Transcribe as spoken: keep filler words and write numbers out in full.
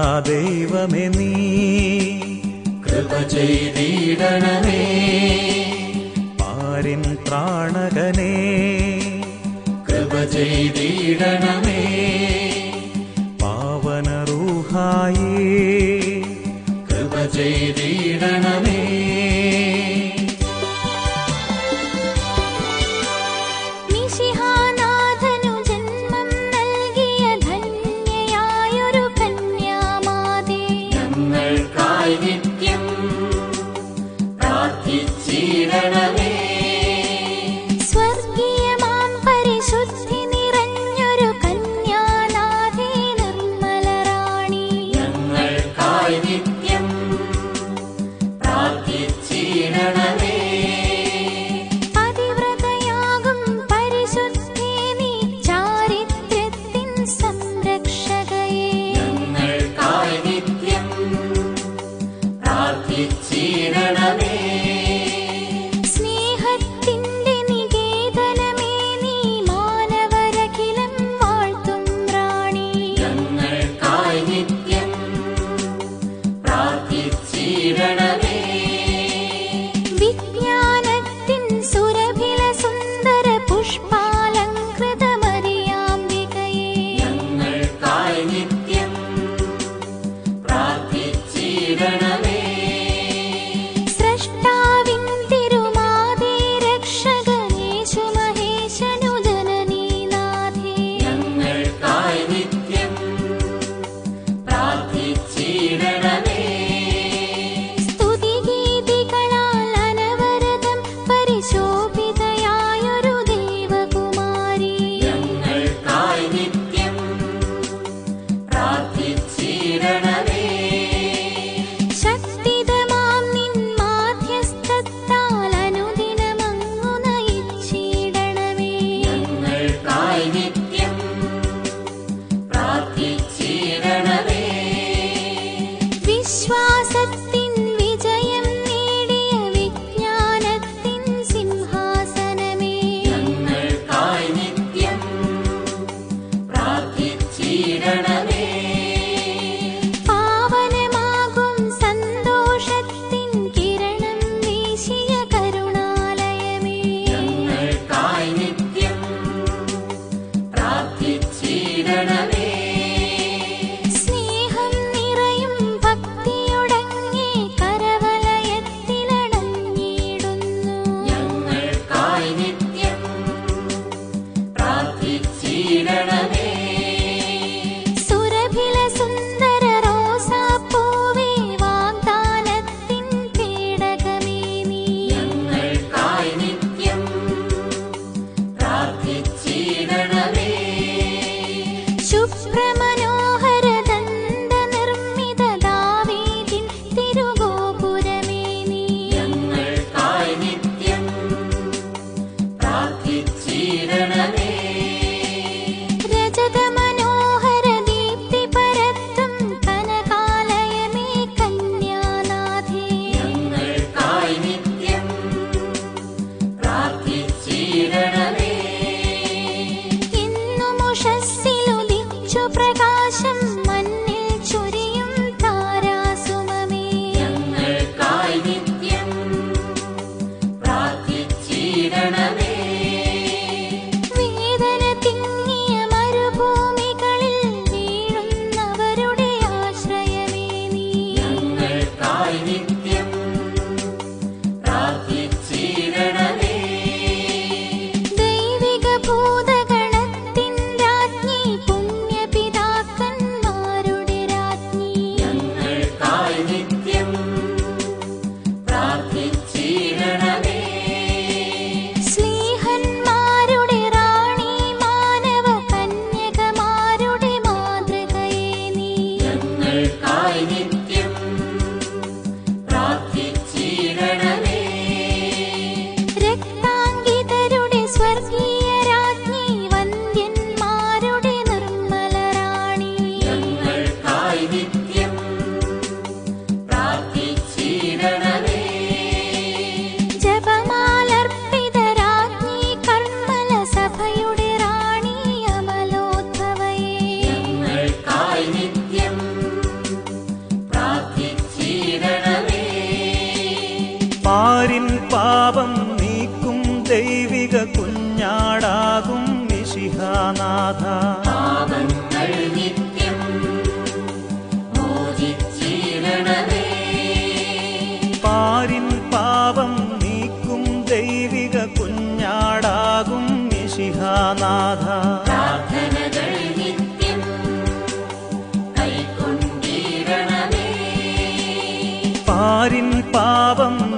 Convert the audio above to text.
ദൈവമേ നീ കൃപ ചെയ്തിടണമേ. പാരിൻ ത്രാണകനേ കൃപ ചെയ്തിടണമേ. പാവന റൂഹായേ കൃപ ചെയ്തിടണമേ. നിത്യം പ്രാർത്ഥിച്ചിടണമേ. സ്വർഗീയമാം പരിശുദ്ധി നിറഞ്ഞൊരു കന്യാനാഥേ നിർമ്മലറാണി, ഞങ്ങൾക്കായി നിത്യം പ്രാർത്ഥിച്ചിടണമേ. പതിവ്രതയാകും പരിശുദ്ധി നീ ചാരിത്രത്തിൻ സംരക്ഷകയേ, ഞങ്ങൾക്കായി നിത്യം പ്രാർത്ഥിച്ചിടണമേ. സ്നേഹത്തിന്റെ നികേതനമേ നീ മാനവരഖിലം വാഴ്ത്തും റാണി, ഞങ്ങൾക്കായി നിത്യം പ്രാർത്ഥിച്ചിടണമേ. വിജ്ഞാനത്തിൻ സുരഭില സുന്ദര പുഷ്പാലങ്കൃത മറിയാംബികയേ, ഞങ്ങൾക്കായി നിത്യം പ്രാർത്ഥിച്ചിടണമേ. സ്രഷ്ടാവിൻ തിരുമാതേ രക്ഷകനേശു മഹേശനു ജനനീനാഥേ, ഞങ്ങൾക്കായി നിത്യം പ്രാർത്ഥിച്ചിടണമേ. സ്തുതിഗീതികളാൽ അനവരതം പരിശോഭിതയായൊരു ദേവകുമാരി, ഞങ്ങൾക്കായി നിത്യം പ്രാർത്ഥിച്ചിടണമേ. മിശിഹാനാഥ. പാപങ്ങൾ നിത്യം മോചിച്ചിടണമേ. പാരിൻ പാപം നീക്കും ദൈവിക കുഞ്ഞാടാകും മിശിഹാനാഥ. പ്രാർത്ഥനകൾ നിത്യം കൈക്കൊണ്ടിടണമേ. പാരിൻ പാപം